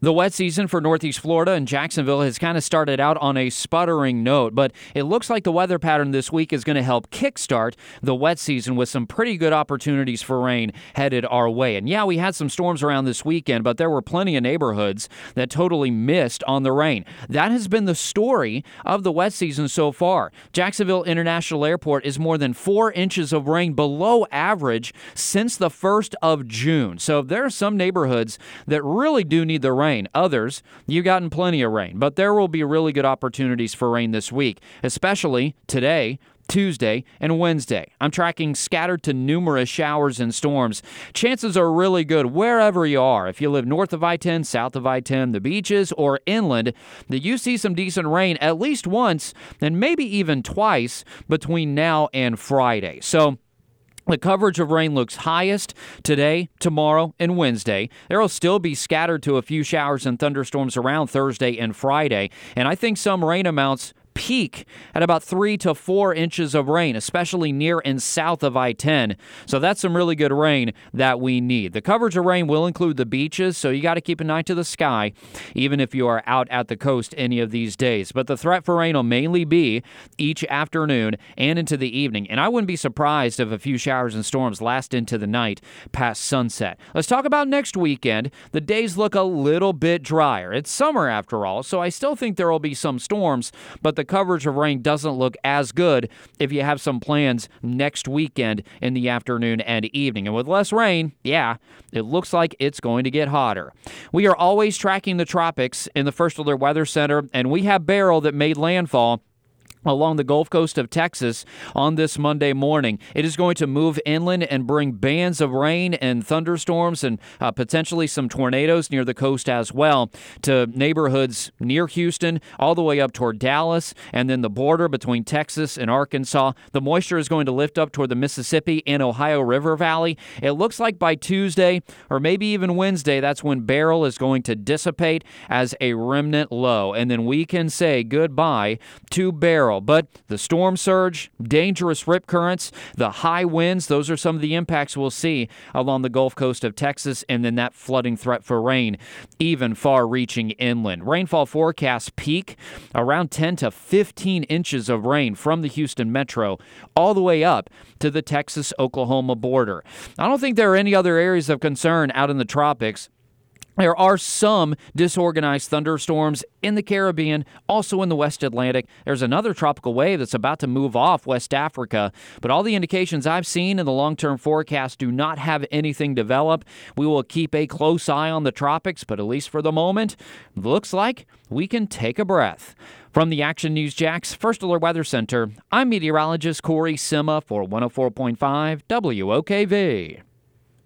The wet season for Northeast Florida and Jacksonville has kind of started out on a sputtering note, but it looks like the weather pattern this week is going to help kickstart the wet season with some pretty good opportunities for rain headed our way. And yeah, we had some storms around this weekend, but there were plenty of neighborhoods that totally missed on the rain. That has been the story of the wet season so far. Jacksonville International Airport is more than 4 inches of rain below average since the 1st of June. So there are some neighborhoods that really do need the rain. Others, you've gotten plenty of rain, but there will be really good opportunities for rain this week, especially today, Tuesday, and Wednesday. I'm tracking scattered to numerous showers and storms. Chances are really good wherever you are. If you live north of I-10, south of I-10, the beaches, or inland, that you see some decent rain at least once and maybe even twice between now and Friday. So the coverage of rain looks highest today, tomorrow, and Wednesday. There will still be scattered to a few showers and thunderstorms around Thursday and Friday, and I think some rain amounts peak at about 3 to 4 inches of rain, especially near and south of I-10. So that's some really good rain that we need. The coverage of rain will include the beaches, so you got to keep an eye to the sky, even if you are out at the coast any of these days. But the threat for rain will mainly be each afternoon and into the evening, and I wouldn't be surprised if a few showers and storms last into the night past sunset. Let's talk about next weekend. The days look a little bit drier. It's summer after all, so I still think there will be some storms, but the coverage of rain doesn't look as good if you have some plans next weekend in the afternoon and evening. And with less rain, yeah, it looks like it's going to get hotter. We are always tracking the tropics in the First Alert Weather Center, and we have Beryl that made landfall along the Gulf Coast of Texas on this Monday morning. It is going to move inland and bring bands of rain and thunderstorms and potentially some tornadoes near the coast as well to neighborhoods near Houston, all the way up toward Dallas, and then the border between Texas and Arkansas. The moisture is going to lift up toward the Mississippi and Ohio River Valley. It looks like by Tuesday or maybe even Wednesday, that's when Beryl is going to dissipate as a remnant low, and then we can say goodbye to Beryl. But the storm surge, dangerous rip currents, the high winds, those are some of the impacts we'll see along the Gulf Coast of Texas, and then that flooding threat for rain, even far-reaching inland. Rainfall forecasts peak around 10 to 15 inches of rain from the Houston metro all the way up to the Texas-Oklahoma border. I don't think there are any other areas of concern out in the tropics. There are some disorganized thunderstorms in the Caribbean, also in the West Atlantic. There's another tropical wave that's about to move off West Africa, but all the indications I've seen in the long-term forecast do not have anything develop. We will keep a close eye on the tropics, but at least for the moment, looks like we can take a breath. From the Action News Jax First Alert Weather Center, I'm meteorologist Corey Sima for 104.5 WOKV.